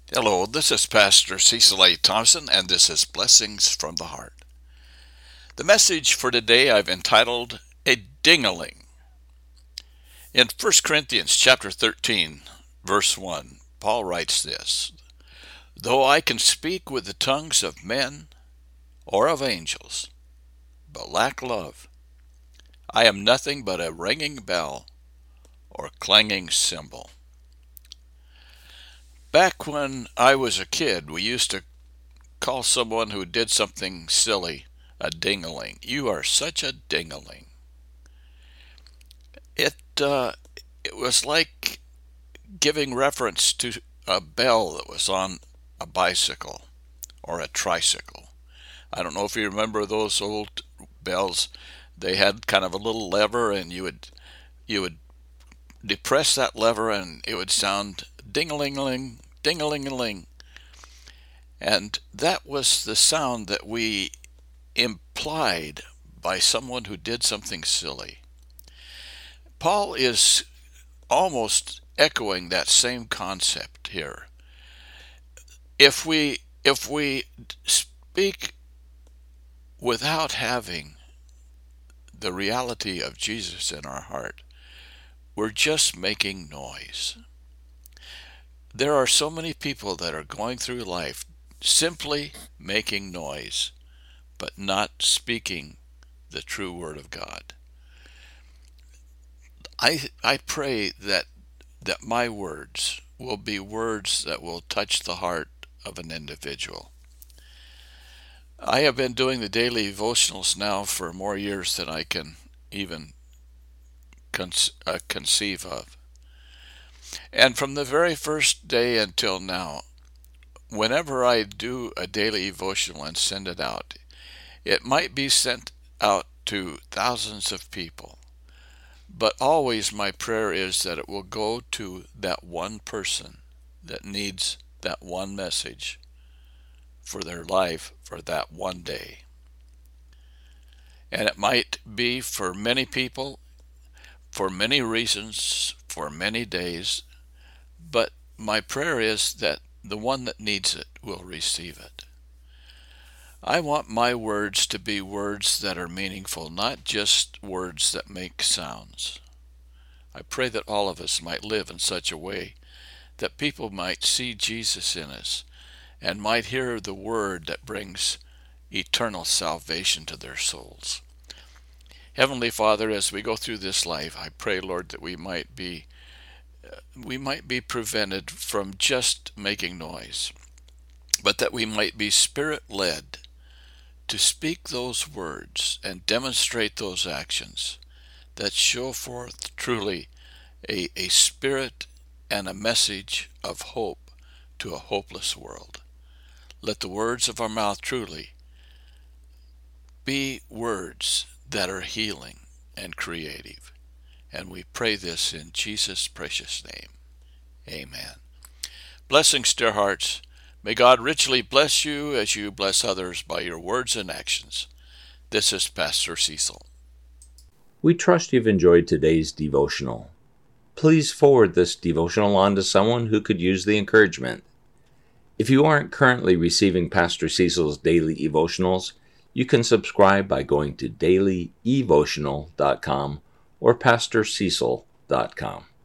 Hello, this is Pastor Cecil A. Thompson, and this is Blessings from the Heart. The message for today I've entitled, A Ding-a-ling. In 1 Corinthians chapter 13, verse 1, Paul writes this, Though I can speak with the tongues of men or of angels, but lack love, I am nothing but a ringing bell or clanging cymbal. Back when I was a kid, we used to call someone who did something silly a ding-a-ling. You are such a ding-a-ling. It was like giving reference to a bell that was on a bicycle or a tricycle. I don't know if you remember those old bells. They had kind of a little lever, and you would depress that lever, and it would sound ding-a-ling-a-ling, ding-a-ling-a-ling. And that was the sound that we implied by someone who did something silly. Paul is almost echoing that same concept here. If we speak without having the reality of Jesus in our heart, we're just making noise. There are so many people that are going through life simply making noise, but not speaking the true Word of God. I pray that my words will be words that will touch the heart of an individual. I have been doing the daily devotionals now for more years than I can even conceive of. And from the very first day until now, whenever I do a daily devotional and send it out, it might be sent out to thousands of people. But always my prayer is that it will go to that one person that needs that one message for their life for that one day. And it might be for many people, for many reasons, for many days, but my prayer is that the one that needs it will receive it. I want my words to be words that are meaningful, not just words that make sounds. I pray that all of us might live in such a way that people might see Jesus in us and might hear the word that brings eternal salvation to their souls. Heavenly Father, as we go through this life, I pray, Lord, that we might be prevented from just making noise, but that we might be Spirit-led to speak those words and demonstrate those actions that show forth truly a spirit and a message of hope to a hopeless world. Let the words of our mouth truly be words that are healing and creative. And we pray this in Jesus' precious name. Amen. Blessings, dear hearts. May God richly bless you as you bless others by your words and actions. This is Pastor Cecil. We trust you've enjoyed today's devotional. Please forward this devotional on to someone who could use the encouragement. If you aren't currently receiving Pastor Cecil's daily devotionals, you can subscribe by going to dailyevotional.com or pastorcecil.com.